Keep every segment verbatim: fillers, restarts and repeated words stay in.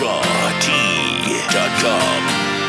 Shawty точка ком.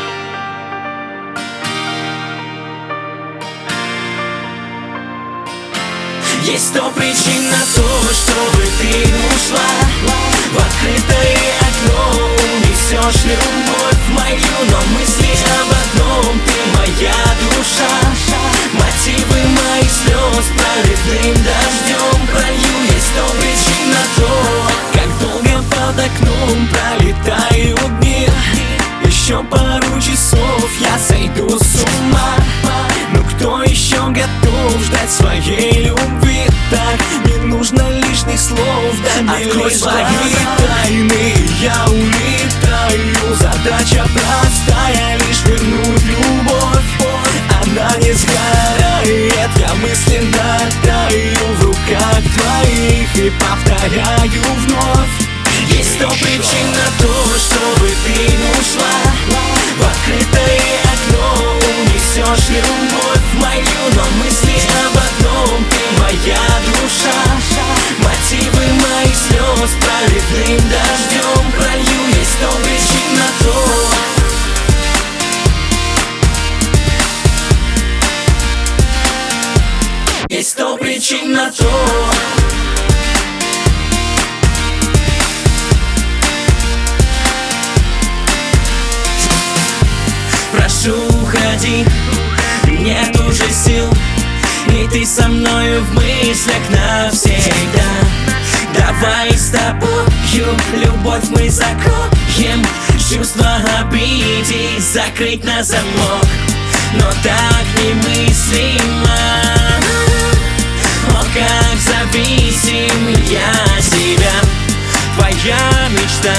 Есть сто причин на то, чтобы ты ушла. В открытое окно унесешь любовь мою, но мысли об одном: ты моя душа. Мотивы моих слез проливным дождем пролью. Есть сто причин на то, как долго под окном пролетают дни. Еще пару часов я сойду с ума. Но кто еще готов ждать своей любви? Так не нужно лишних слов, да открой свои тайны. Я улетаю, задача простая: лишь вернуть любовь. Она не сгорает, я мысленно таю в руках твоих и повторяю вновь. Есть сто причин на то, чтобы ты ушла. В открытое окно унесешь любовь мою, но мысли об одном: ты моя душа. Мотивы моих слез проливным дождем пролью. Есть сто причин на то. Есть сто причин на то. Прошу, уходи, нет уже сил, и ты со мною в мыслях навсегда. Давай с тобою любовь мы закроем, чувства обиды закрыть на замок. Но так немыслимо, о, как зависим я от тебя. Твоя мечта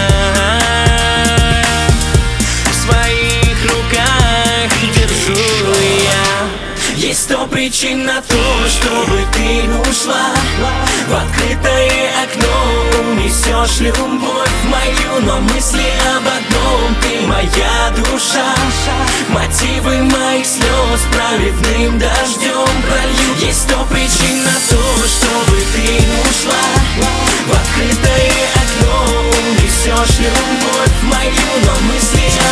в своих руках держу я. Есть сто причин на то, чтобы ты ушла. В открытое окно унесешь любовь мою, но мысли об одном: ты моя душа. Мотивы моих слез проливным дождем пролью. Есть сто причин на то, чтобы ты ушла. В открытое окно унесешь любовь мою, но мысли